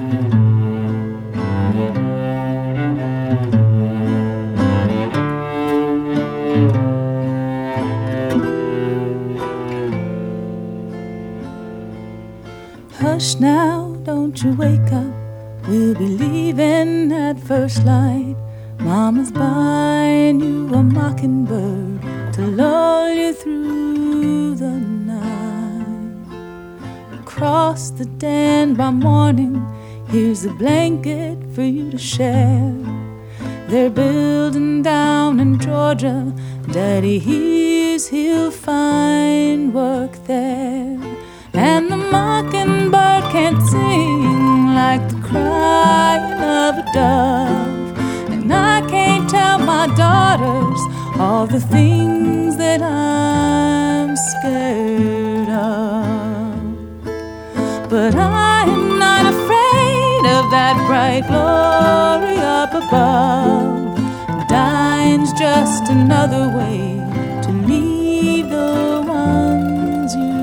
Hush now, don't you wake up. We'll be leaving at first light. Mama's buying you a mockingbird to lull you through the night. Across the den by morning, here's a blanket for you to share. They're building down in Georgia. Daddy hears he'll find work there. And the mockingbird can't sing like the crying of a dove. And I can't tell my daughters all the things that I'm scared of. But I am not afraid of that bright glory up above. Dying's just another way to leave the ones you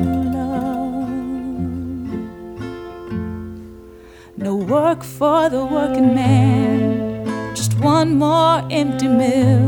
no work for the working man, just one more empty mill.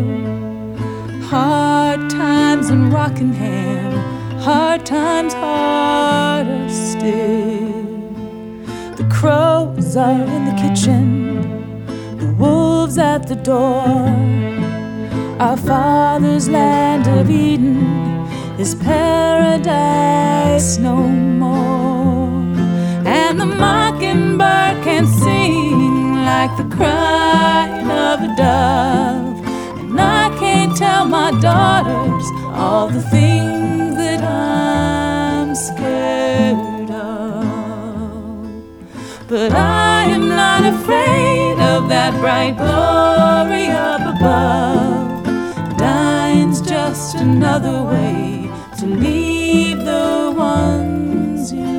Hard times in Rockingham, hard times harder still. The crows are in the kitchen, the wolves at the door. Our father's land of Eden is paradise no more. And the mockingbird can't sing like the crying of a dove. And I can't tell my daughters all the things that I'm scared of. But I am not afraid of that bright glory up above. Dying's just another way to leave the ones you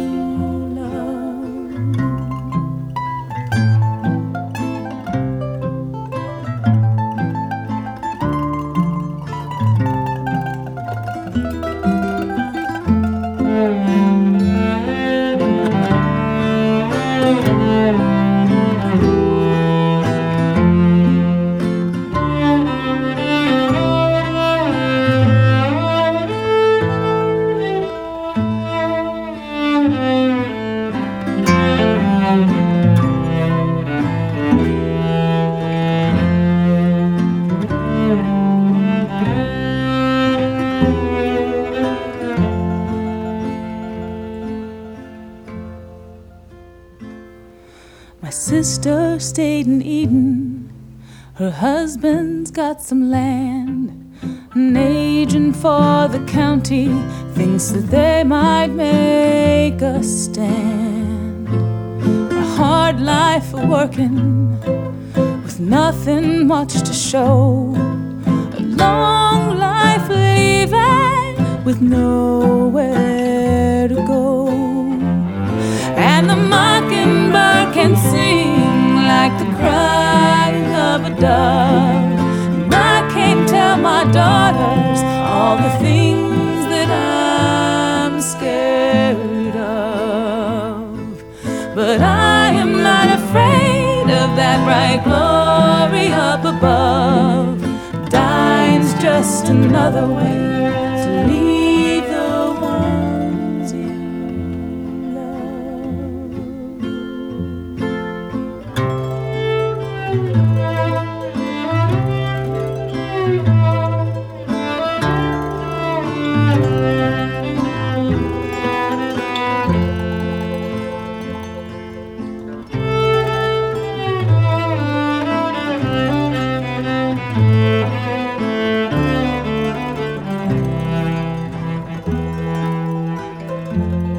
My sister stayed in Eden. Her husband's got some land. An agent for the county thinks that they might make a stand. A hard life of working with nothing much to show. A long life leaving with nowhere to go. And the mockingbird can sing like the crying of a dove. And I can't tell my daughters all the things that I'm scared of. But I am not afraid of that bright glory up above. Dying's just another way to leave the ones you love.